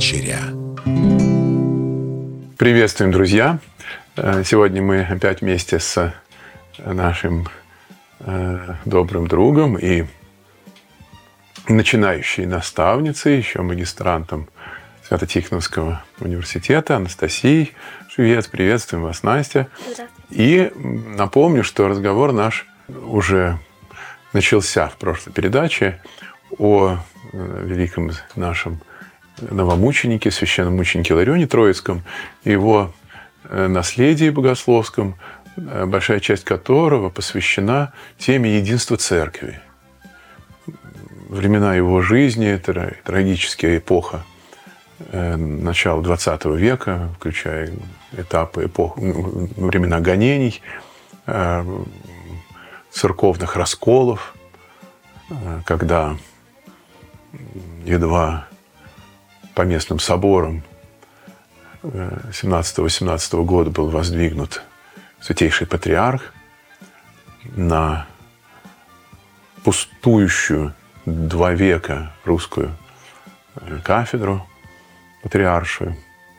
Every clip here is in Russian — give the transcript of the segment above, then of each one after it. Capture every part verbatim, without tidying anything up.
вечеря. Приветствуем, друзья! Сегодня мы опять вместе с нашим э, добрым другом и начинающей наставницей, еще магистрантом Свято-Тихоновского университета Анастасией Швец. Приветствуем вас, Настя. И напомню, что разговор наш уже начался в прошлой передаче о великом нашем новомученике, священномученике Иларионе Троицком, его наследии богословском, большая часть которого посвящена теме единства Церкви. Времена его жизни, трагическая эпоха начала двадцатого века, включая этапы эпох, времена гонений, церковных расколов, когда едва по местным соборам семнадцатого-восемнадцатого года был воздвигнут святейший патриарх на пустующую два века русскую кафедру патриаршую.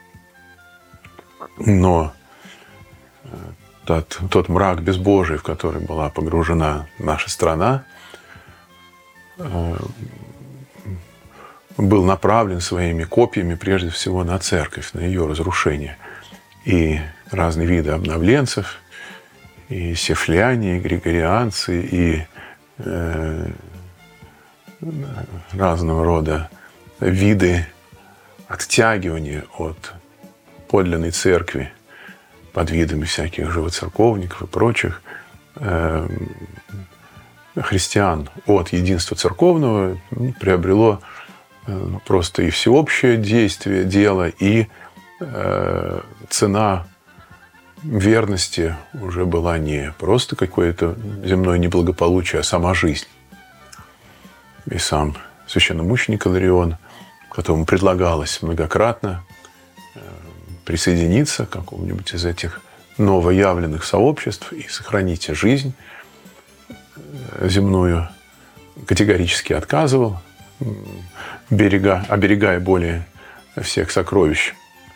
Но тот, тот мрак безбожий, в который была погружена наша страна, был направлен своими копьями прежде всего на церковь, на ее разрушение. И разные виды обновленцев, и сефляне, и григорианцы, и э, разного рода виды оттягивания от подлинной церкви под видами всяких живоцерковников и прочих э, христиан от единства церковного приобрело просто и всеобщее действие дела, и э, цена верности уже была не просто какое-то земное неблагополучие, а сама жизнь. И сам священномученик Иларион, которому предлагалось многократно э, присоединиться к какому-нибудь из этих новоявленных сообществ и сохранить жизнь земную, категорически отказывал, берега, оберегая более всех сокровищ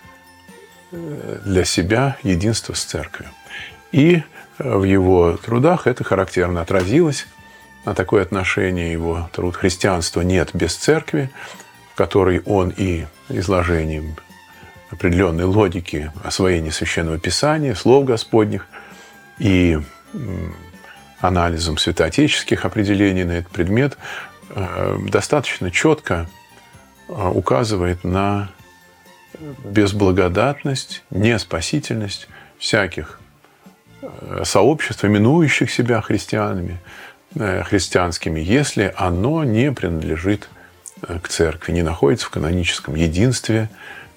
для себя единство с церковью. И в его трудах это характерно отразилось. На такое отношение его труд «Христианства нет без церкви», в которой он и изложением определенной логики освоения Священного Писания, слов Господних, и анализом святоотеческих определений на этот предмет достаточно четко указывает на безблагодатность, неспасительность всяких сообществ, именующих себя христианами, христианскими, если оно не принадлежит к церкви, не находится в каноническом единстве,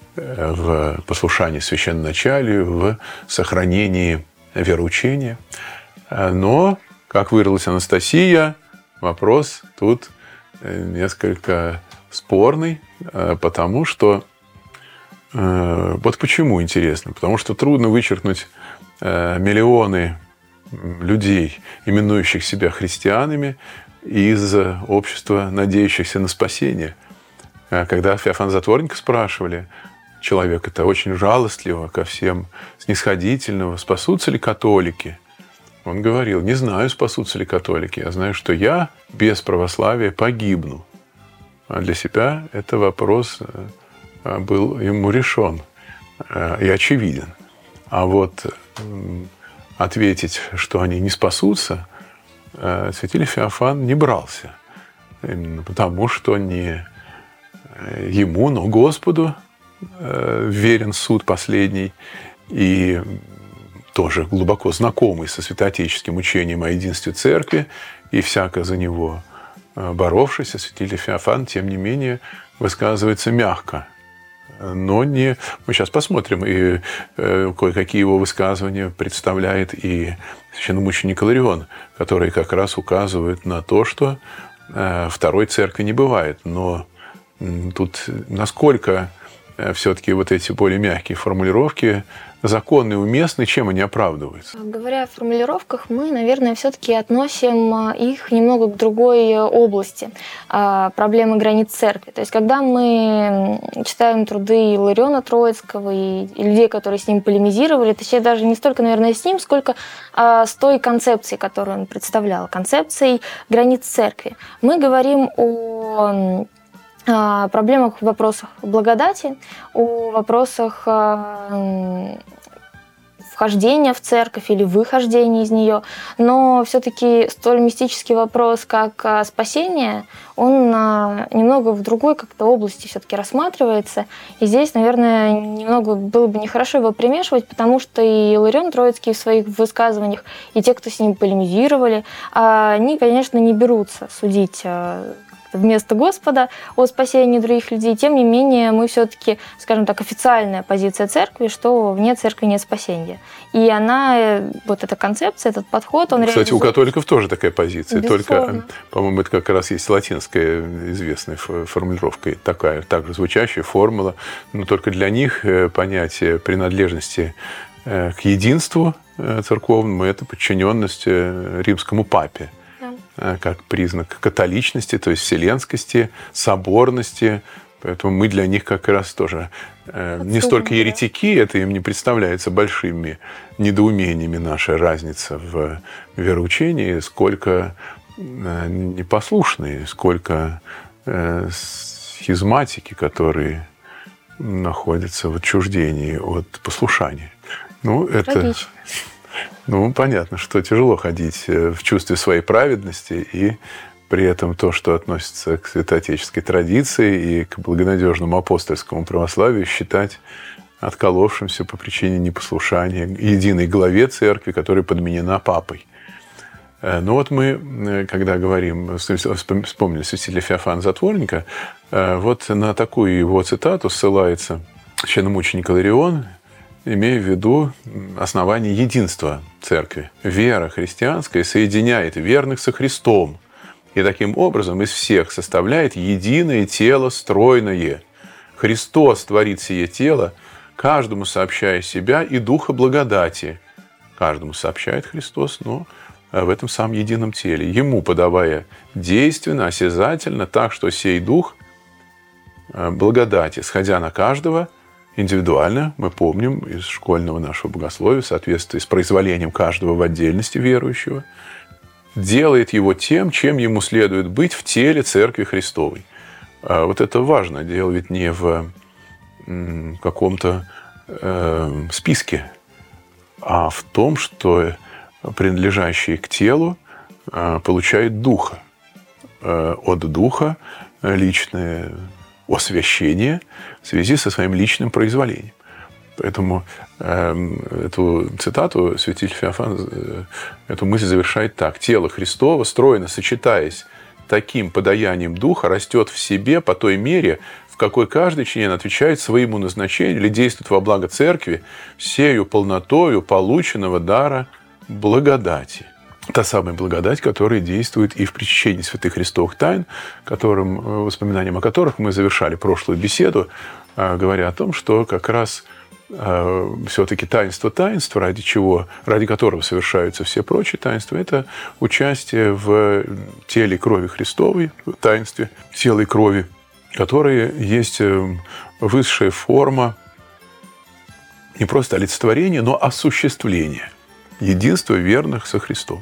в послушании священноначалию, в сохранении вероучения. Но, как выразилась Анастасия, вопрос тут несколько спорный, потому что... Вот почему интересно. Потому что трудно вычеркнуть миллионы людей, именующих себя христианами, из общества, надеющихся на спасение. Когда Феофана Затворника спрашивали человека-то очень жалостливо, ко всем снисходительного, спасутся ли католики, он говорил: не знаю, спасутся ли католики, я знаю, что я без православия погибну. А для себя это вопрос был ему решен и очевиден. А вот ответить, что они не спасутся, святитель Феофан не брался. Именно потому, что не ему, но Господу верен суд последний, и тоже глубоко знакомый со святоотеческим учением о единстве Церкви, и всяко за него боровшийся, святитель Феофан, тем не менее, высказывается мягко. Но не... Мы сейчас посмотрим, и э, кое-какие его высказывания представляет и священномученик Иларион, которые как раз указывают на то, что э, второй церкви не бывает. Но э, тут насколько все-таки вот эти более мягкие формулировки законны и уместны, чем они оправдываются? Говоря о формулировках, мы, наверное, все-таки относим их немного к другой области проблемы границ церкви. То есть, когда мы читаем труды Илариона Троицкого и людей, которые с ним полемизировали, точнее, даже не столько, наверное, с ним, сколько с той концепцией, которую он представлял, концепцией границ церкви, мы говорим о проблемах в вопросах благодати, о вопросах вхождения в церковь или выхождения из нее, но все-таки столь мистический вопрос, как спасение, он немного в другой как-то области все-таки рассматривается. И здесь, наверное, немного было бы нехорошо его примешивать, потому что и Иларион Троицкий в своих высказываниях, и те, кто с ним полемизировали, они, конечно, не берутся судить вместо Господа о спасении других людей. Тем не менее, мы все-таки, скажем так, официальная позиция церкви, что вне церкви нет спасения. И она, вот эта концепция, этот подход, он Кстати, реализует... у католиков тоже такая позиция. Безусловно. Только, по-моему, это как раз есть латинская известная формулировка, такая, также звучащая формула. Но только для них понятие принадлежности к единству церковному – это подчиненность римскому папе, как признак католичности, то есть вселенскости, соборности. Поэтому мы для них как раз тоже э, не столько еретики, это им не представляется большими недоумениями наша разница в вероучении, сколько э, непослушные, сколько э, схизматики, которые находятся в отчуждении от послушания. Ну, это... Ну, понятно, что тяжело ходить в чувстве своей праведности, и при этом то, что относится к святоотеческой традиции и к благонадежному апостольскому православию, считать отколовшимся по причине непослушания единой главе церкви, которая подменена папой. Ну вот мы, когда говорим, вспомнили святителя Феофана Затворника, вот на такую его цитату ссылается священномученик Иларион, имея в виду основание единства церкви. Вера христианская соединяет верных со Христом и таким образом из всех составляет единое тело стройное. Христос творит сие тело, каждому сообщая себя и духа благодати. Каждому сообщает Христос, но в этом самом едином теле, ему подавая действенно, осязательно, так что сей дух благодати, сходя на каждого, индивидуально, мы помним из школьного нашего богословия, в соответствии с произволением каждого в отдельности верующего, делает его тем, чем ему следует быть в теле Церкви Христовой. А вот это важно. Дело ведь не в каком-то э, списке, а в том, что принадлежащий к телу э, получает духа. Э, от духа личное освящение в связи со своим личным произволением. Поэтому э, эту цитату святитель Феофан, э, эту мысль завершает так. «Тело Христово, стройно сочетаясь таким подаянием духа, растет в себе по той мере, в какой каждый член отвечает своему назначению или действует во благо церкви всею полнотою полученного дара благодати». Та самая благодать, которая действует и в причащении святых христовых тайн, которым, воспоминанием о которых мы завершали прошлую беседу, говоря о том, что как раз все-таки таинство таинства, ради чего, ради которого совершаются все прочие таинства, это участие в теле и крови Христовой, в таинстве тела и крови, которые есть высшая форма не просто олицетворения, но осуществления единства верных со Христом.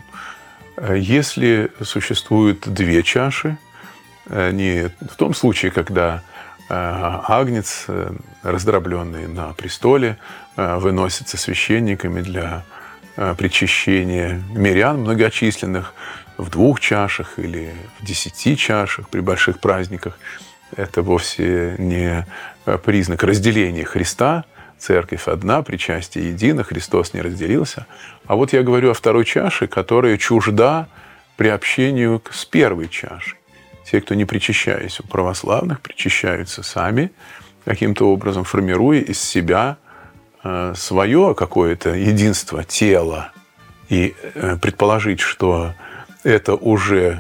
Если существуют две чаши, не в том случае, когда агнец, раздробленный на престоле, выносится священниками для причащения мирян многочисленных в двух чашах или в десяти чашах при больших праздниках. Это вовсе не признак разделения Христа. Церковь одна, причастие едино, Христос не разделился. А вот я говорю о второй чаше, которая чужда приобщению с первой чашей. Те, кто не причащаясь у православных, причащаются сами, каким-то образом формируя из себя свое какое-то единство тела. И предположить, что это уже,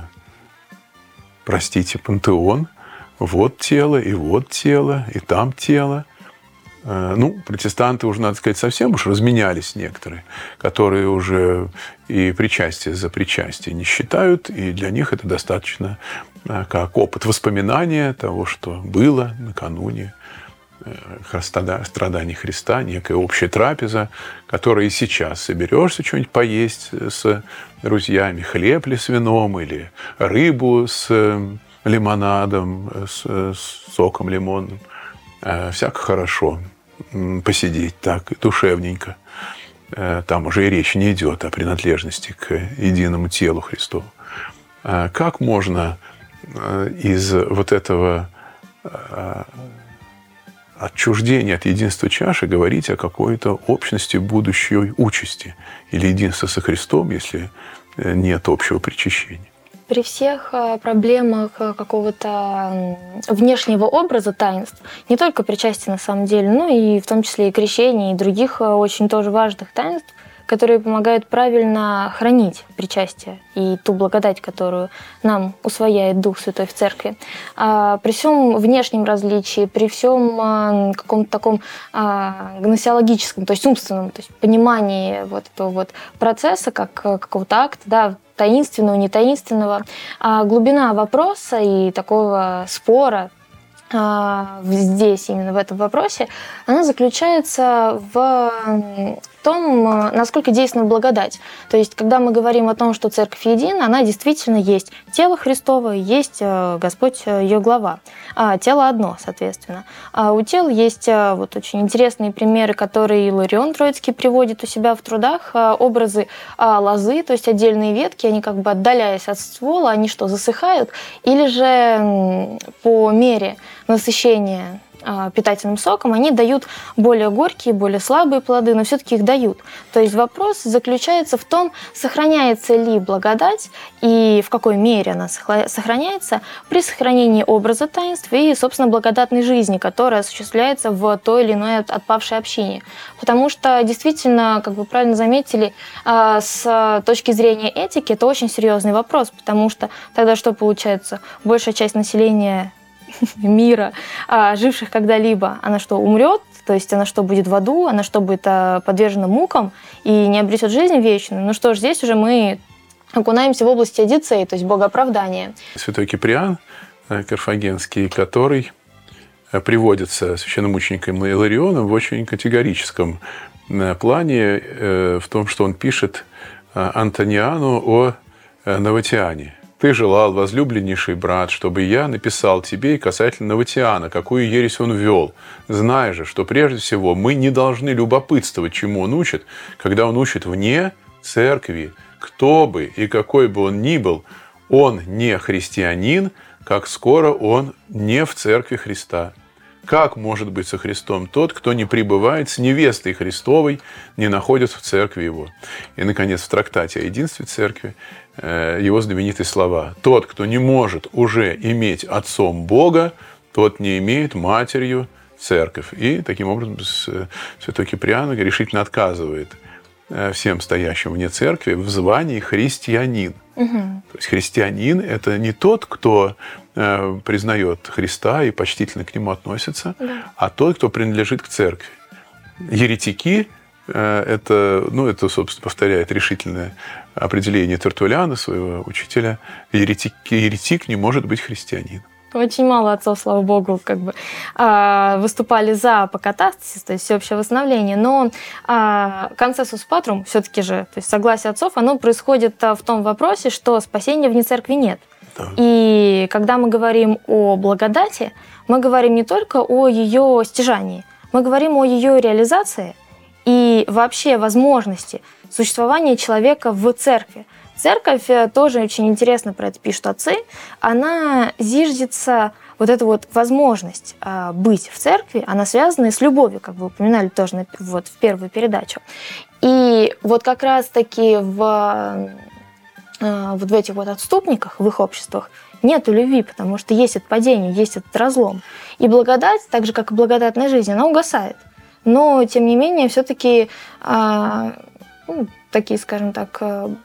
простите, пантеон, вот тело, и вот тело, и там тело. Ну, протестанты уже, надо сказать, совсем уж разменялись некоторые, которые уже и причастие за причастие не считают, и для них это достаточно как опыт воспоминания того, что было накануне страданий Христа, некая общая трапеза, которая и сейчас соберешься что-нибудь поесть с друзьями, хлеб ли с вином, или рыбу с лимонадом, с соком лимонным. Всяко хорошо посидеть так, душевненько. Там уже и речь не идет о принадлежности к единому телу Христову. Как можно из вот этого отчуждения от единства чаши говорить о какой-то общности будущей участи или единства со Христом, если нет общего причащения? При всех проблемах какого-то внешнего образа таинств, не только причастия на самом деле, но и в том числе и крещения, и других очень тоже важных таинств, которые помогают правильно хранить причастие и ту благодать, которую нам усвояет Дух Святой в Церкви. А при всем внешнем различии, при всем каком-то таком а, гносеологическом, то есть умственном, то есть понимании вот этого вот процесса, как какого-то акта, да, таинственного, нетаинственного, а глубина вопроса и такого спора а, здесь, именно в этом вопросе, она заключается в том, насколько действенна благодать. То есть, когда мы говорим о том, что Церковь едина, она действительно есть. Тело Христово, есть Господь, ее глава. А тело одно, соответственно. А у тел есть вот очень интересные примеры, которые Иларион Троицкий приводит у себя в трудах. Образы лозы, то есть отдельные ветки, они как бы отдаляясь от ствола, они что, засыхают? Или же по мере насыщения питательным соком, они дают более горькие, более слабые плоды, но все-таки их дают. То есть вопрос заключается в том, сохраняется ли благодать и в какой мере она сохраняется при сохранении образа таинств и, собственно, благодатной жизни, которая осуществляется в той или иной отпавшей общине. Потому что, действительно, как вы правильно заметили, с точки зрения этики это очень серьезный вопрос, потому что тогда что получается? Большая часть населения мира, живших когда-либо, она что, умрет? То есть она что, будет в аду? Она что, будет подвержена мукам и не обретет жизнь вечную? Ну что ж, здесь уже мы окунаемся в области адицеи, то есть богооправдания. Святой Киприан Карфагенский, который приводится священномучеником Иларионом в очень категорическом плане в том, что он пишет Антониану о Новатиане. «Ты желал, возлюбленнейший брат, чтобы я написал тебе и касательно Новатиана, какую ересь он вел. Зная же, что прежде всего мы не должны любопытствовать, чему он учит, когда он учит вне церкви, кто бы и какой бы он ни был, он не христианин, как скоро он не в церкви Христа. Как может быть со Христом тот, кто не пребывает с невестой Христовой, не находится в церкви его?» И, наконец, в трактате о единстве церкви его знаменитые слова: «Тот, кто не может уже иметь отцом Бога, тот не имеет матерью церковь». И таким образом святой Киприан решительно отказывает всем стоящим вне церкви в звании христианин. Угу. То есть христианин – это не тот, кто э, признает Христа и почтительно к нему относится, да, а тот, кто принадлежит к церкви. Еретики э, – это, ну, это, собственно, повторяет решительное определение Тертуллиана, своего учителя. Еретик, еретик не может быть христианином. Очень мало отцов, слава богу, как бы выступали за апокатастасис, то есть всеобщее восстановление, но консенсус патрум, все-таки же, то есть согласие отцов, оно происходит в том вопросе, что спасения вне церкви нет. Да. И когда мы говорим о благодати, мы говорим не только о ее стяжании, мы говорим о ее реализации и вообще возможности существования человека в церкви. Церковь, тоже очень интересно про это пишут отцы, она зиждется, вот эта вот возможность а, быть в церкви, она связана с любовью, как вы упоминали тоже на, вот, в первую передачу. И вот как раз-таки в, а, вот в этих вот отступниках, в их обществах, нету любви, потому что есть отпадение, есть этот разлом. И благодать, так же, как и благодатная жизнь, она угасает. Но, тем не менее, все-таки а, ну, такие, скажем так,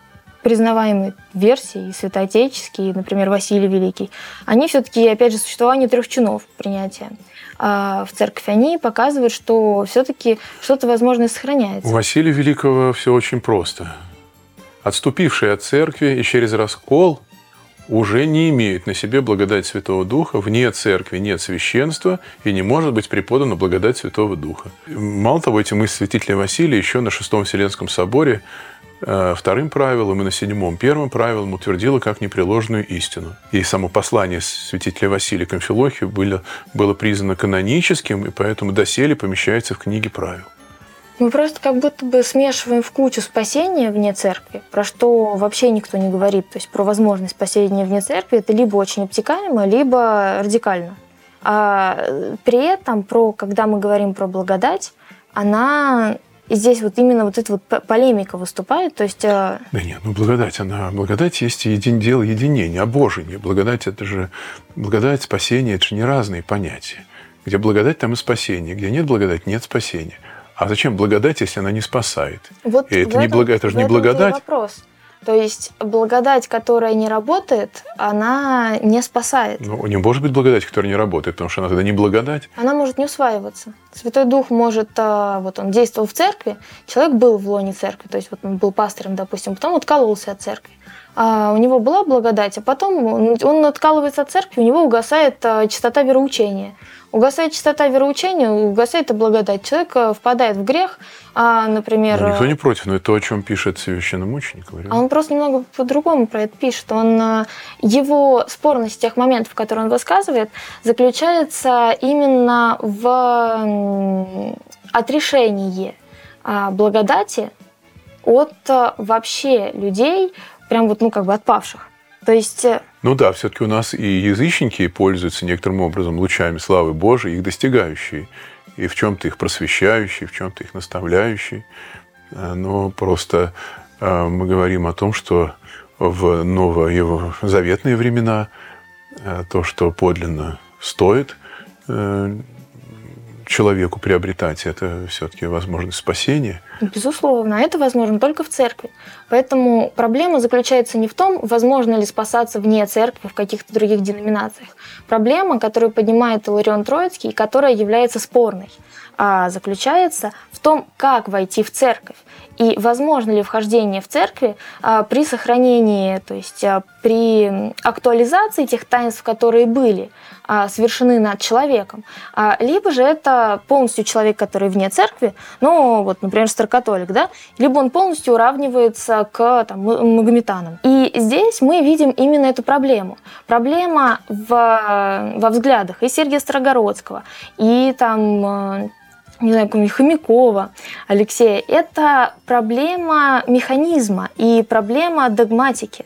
признаваемые версии, святоотеческие, например, Василий Великий, они все-таки, опять же, существование трех чинов принятия в церковь, они показывают, что все-таки что-то, возможно, сохраняется. У Василия Великого все очень просто. Отступившие от церкви и через раскол уже не имеют на себе благодать Святого Духа, вне церкви нет священства и не может быть преподана благодать Святого Духа. Мало того, эти мысли святителя Василия еще на Шестом Вселенском соборе вторым правилом и на седьмом первым правилом утвердила как непреложную истину. И само послание святителя Василия к Амфилохию было, было признано каноническим, и поэтому доселе помещается в книге правил. Мы просто как будто бы смешиваем в кучу спасение вне церкви, про что вообще никто не говорит. То есть про возможность спасения вне церкви это либо очень обтекаемо, либо радикально. А при этом, про, когда мы говорим про благодать, она... И здесь вот именно вот эта вот полемика выступает, то есть... Да нет, ну благодать, она... Благодать есть един, дело единения, обожение. Благодать, это же... Благодать, спасение, это же не разные понятия. Где благодать, там и спасение. Где нет благодати, нет спасения. А зачем благодать, если она не спасает? Вот и это, не этом, благо... это же не благодать. Вопрос. То есть благодать, которая не работает, она не спасает. Ну, не может быть благодать, которая не работает, потому что она тогда не благодать. Она может не усваиваться. Святой Дух может, вот он действовал в церкви, человек был в лоне церкви, то есть вот он был пастором, допустим, потом откололся от церкви. А у него была благодать, а потом он откалывается от церкви, у него угасает чистота вероучения. Угасает чистота вероучения, угасает и благодать. Человек впадает в грех, а, например... Ну, никто не против, но это то, о чем пишет священномученик. А он просто немного по-другому про это пишет. Он, его спорность тех моментов, которые он высказывает, заключается именно в отрешении благодати от вообще людей, прям вот, ну, как бы отпавших. То есть... Ну да, все-таки у нас и язычники пользуются некоторым образом лучами славы Божией, их достигающие, и в чем-то их просвещающие, в чем-то их наставляющие. Но просто мы говорим о том, что в новозаветные времена то, что подлинно стоит человеку приобретать, это все-таки возможность спасения. Безусловно, это возможно только в церкви. Поэтому проблема заключается не в том, возможно ли спасаться вне церкви в каких-то других деноминациях. Проблема, которую поднимает Иларион Троицкий, которая является спорной, а заключается в том, как войти в церковь. И возможно ли вхождение в церкви а, при сохранении, то есть а, при актуализации тех таинств, которые были а, совершены над человеком, а, либо же это полностью человек, который вне церкви, ну вот, например, старокатолик, да, либо он полностью уравнивается к там, магометанам. И здесь мы видим именно эту проблему. Проблема в, во взглядах и Сергия Строгородского, и там... не знаю, Хомякова, Алексея, это проблема механизма и проблема догматики,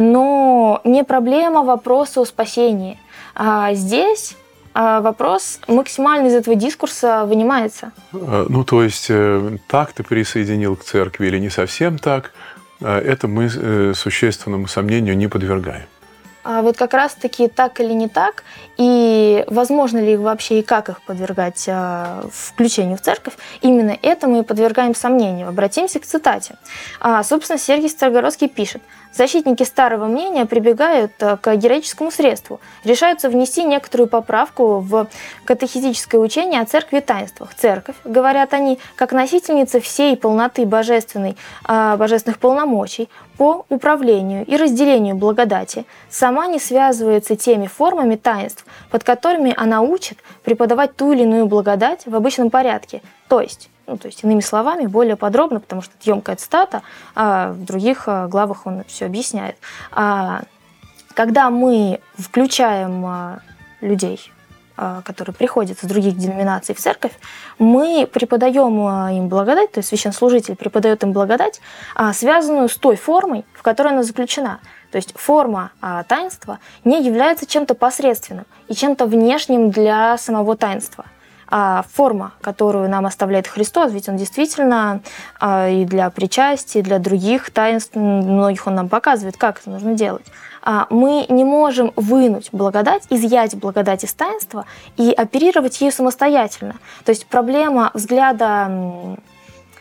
но не проблема вопроса о спасении. А здесь вопрос максимально из этого дискурса вынимается. Ну, то есть, так ты присоединил к церкви или не совсем так, это мы существенному сомнению не подвергаем. А вот как раз-таки так или не так, и возможно ли их вообще и как их подвергать а, включению в церковь, именно это мы подвергаем сомнению. Обратимся к цитате. А, собственно, Сергий Строгородский пишет: «Защитники старого мнения прибегают к героическому средству, решаются внести некоторую поправку в катехизическое учение о церкви и таинствах. Церковь, говорят они, как носительница всей полноты божественной, а, божественных полномочий по управлению и разделению благодати, сама не связывается теми формами таинств, под которыми она учит преподавать ту или иную благодать в обычном порядке, то есть, ну, то есть иными словами, более подробно, потому что это емкая цитата, а в других главах он все объясняет. А когда мы включаем людей, которые приходят из других деноминаций в церковь, мы преподаем им благодать, то есть священнослужитель преподает им благодать, связанную с той формой, в которой она заключена. То есть форма таинства не является чем-то посредственным и чем-то внешним для самого таинства. А форма, которую нам оставляет Христос, ведь Он действительно и для причастия, и для других таинств, многих Он нам показывает, как это нужно делать. Мы не можем вынуть благодать, изъять благодать из таинства и оперировать ею самостоятельно. То есть проблема взгляда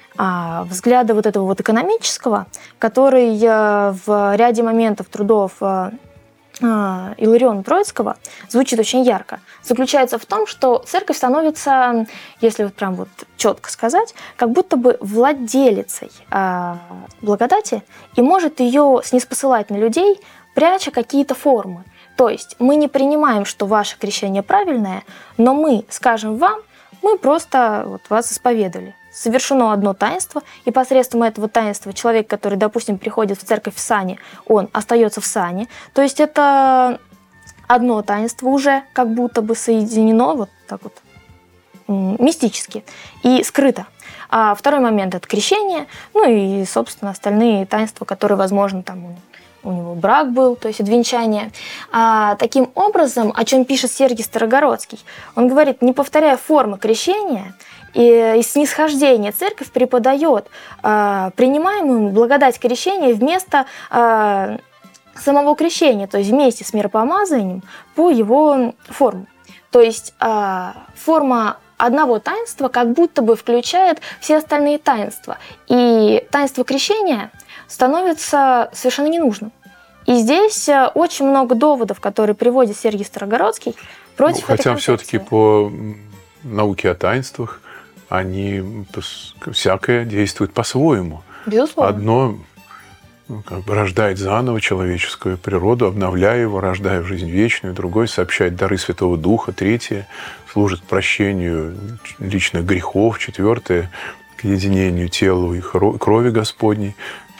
а, взгляда вот этого вот экономического, который а, в ряде моментов трудов а, а, Илариона Троицкого звучит очень ярко, заключается в том, что церковь становится, если вот прям вот четко сказать, как будто бы владелицей а, благодати и может ее снизпосылать на людей, пряча какие-то формы. То есть мы не принимаем, что ваше крещение правильное, но мы скажем вам, мы просто вот вас исповедовали. Совершено одно таинство, и посредством этого таинства человек, который, допустим, приходит в церковь в сане, он остается в сане. То есть это одно таинство уже как будто бы соединено вот так вот мистически и скрыто. А второй момент – это крещение, ну и, собственно, остальные таинства, которые, возможно, там у него брак был, то есть венчание. А, таким образом, о чем пишет Сергий Старогородский, он говорит, не повторяя формы крещения, и из снисхождения церковь преподает а, принимаемую благодать крещения вместо а, самого крещения, то есть вместе с миропомазанием по его форме. То есть а, форма одного таинства как будто бы включает все остальные таинства. И таинство крещения становится совершенно ненужным. И здесь очень много доводов, которые приводит Сергий Старогородский против ну, этой хотя концепции. все-таки по науке о таинствах они всякое действует по-своему. Безусловно. Одно ну, как бы рождает заново человеческую природу, обновляя его, рождая в жизнь вечную. Другое сообщает дары Святого Духа. Третье служит прощению личных грехов. Четвертое к единению тела и крови Господней.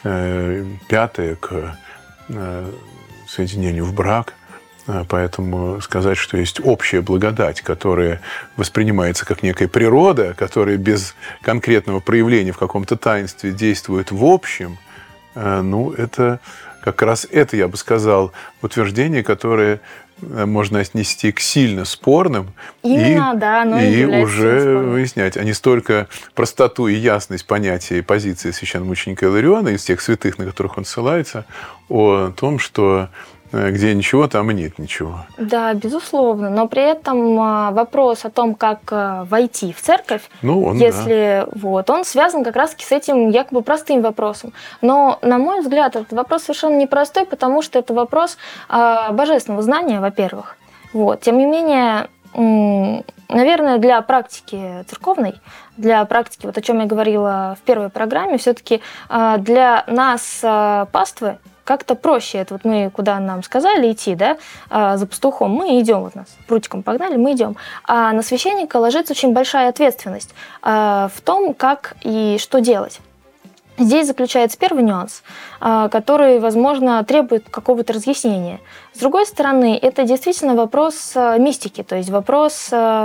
Пятое к соединению в брак. Поэтому сказать, что есть общая благодать, которая воспринимается как некая природа, которая без конкретного проявления в каком-то таинстве действует в общем, ну, это как раз это, я бы сказал, утверждение, которое можно отнести к сильно спорным. Именно, и, да, оно и является уже спорным. Выяснять, а не столько простоту и ясность понятия и позиции священномученика Илариона из тех святых, на которых он ссылается, о том, что где ничего, там и нет ничего. Да, безусловно. Но при этом вопрос о том, как войти в церковь, ну, он, если да. вот, он связан как раз-таки с этим якобы простым вопросом. Но, на мой взгляд, этот вопрос совершенно непростой, потому что это вопрос э, божественного знания, во-первых. Вот. Тем не менее, м- наверное, для практики церковной, для практики, вот о чем я говорила в первой программе, все-таки э, для нас, э, паствы, как-то проще. Это вот мы, куда нам сказали идти, да, за пастухом, мы идем, вот нас прутиком погнали, мы идем. А на священника ложится очень большая ответственность в том, как и что делать. Здесь заключается первый нюанс, который, возможно, требует какого-то разъяснения. С другой стороны, это действительно вопрос мистики, то есть вопрос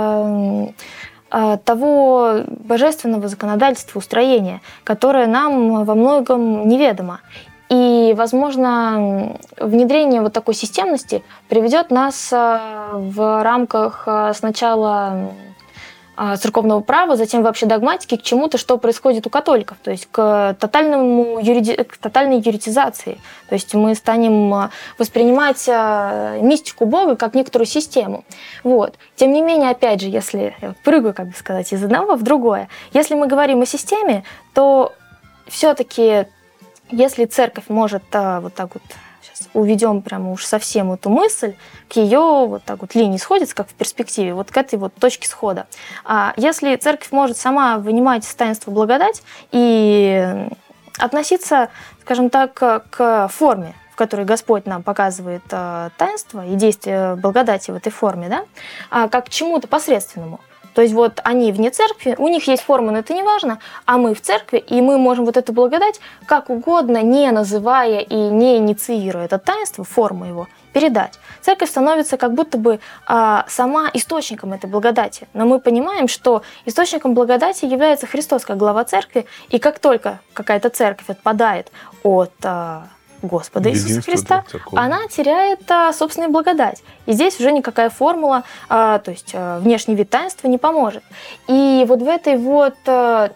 того божественного законодательства, устроения, которое нам во многом неведомо. И, возможно, внедрение вот такой системности приведет нас в рамках сначала церковного права, затем вообще догматики к чему-то, что происходит у католиков, то есть к, тотальному юриди... к тотальной юритизации. То есть мы станем воспринимать мистику Бога как некоторую систему. Вот. Тем не менее, опять же, если я прыгаю, как бы сказать, из одного в другое, если мы говорим о системе, то все-таки если церковь может а, вот так вот, сейчас уведем прямо уж совсем эту мысль, к ее вот так вот линии сходится, как в перспективе, вот к этой вот точке схода. А если церковь может сама вынимать из таинства благодать и относиться, скажем так, к форме, в которой Господь нам показывает а, таинство и действие благодати в этой форме, да, а, как к чему-то посредственному. То есть вот они вне церкви, у них есть форма, но это не важно, а мы в церкви, и мы можем вот эту благодать как угодно, не называя и не инициируя это таинство, форму его, передать. Церковь становится как будто бы а, сама источником этой благодати. Но мы понимаем, что источником благодати является Христос как глава церкви, и как только какая-то церковь отпадает от а, Господа Иисуса Христа, она теряет а, собственную благодать. И здесь уже никакая формула, а, то есть а, внешний вид таинства не поможет. И вот в этой вот а,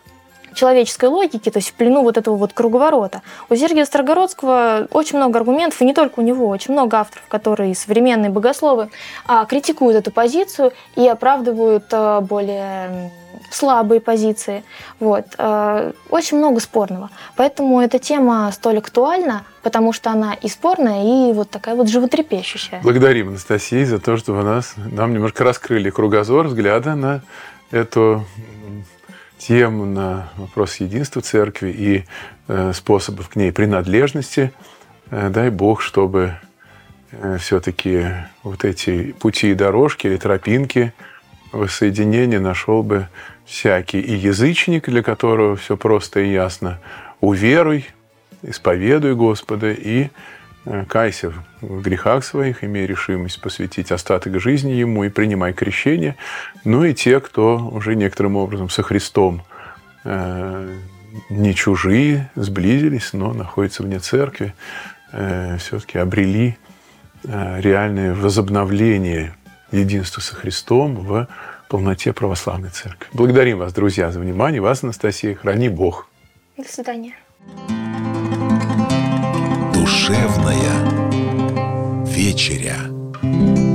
человеческой логики, то есть в плену вот этого вот круговорота. У Сергия Строгородского очень много аргументов, и не только у него, очень много авторов, которые современные богословы а, критикуют эту позицию и оправдывают а, более слабые позиции. Вот. А, очень много спорного. Поэтому эта тема столь актуальна, потому что она и спорная, и вот такая вот животрепещущая. Благодарим, Анастасия, за то, что вы нас, нам немножко раскрыли кругозор взгляда на эту тему, на вопрос единства церкви и э, способов к ней принадлежности. Э, дай Бог, чтобы э, все-таки вот эти пути и дорожки или тропинки воссоединения нашел бы всякий и язычник, для которого все просто и ясно. Уверуй, исповедуй Господа и кайся в грехах своих, имей решимость посвятить остаток жизни Ему и принимай крещение. Ну и те, кто уже некоторым образом со Христом э, не чужие, сблизились, но находятся вне церкви, э, все-таки обрели э, реальное возобновление единства со Христом в полноте православной церкви. Благодарим вас, друзья, за внимание. Вас, Анастасия, храни Бог. До свидания. Душевная вечеря.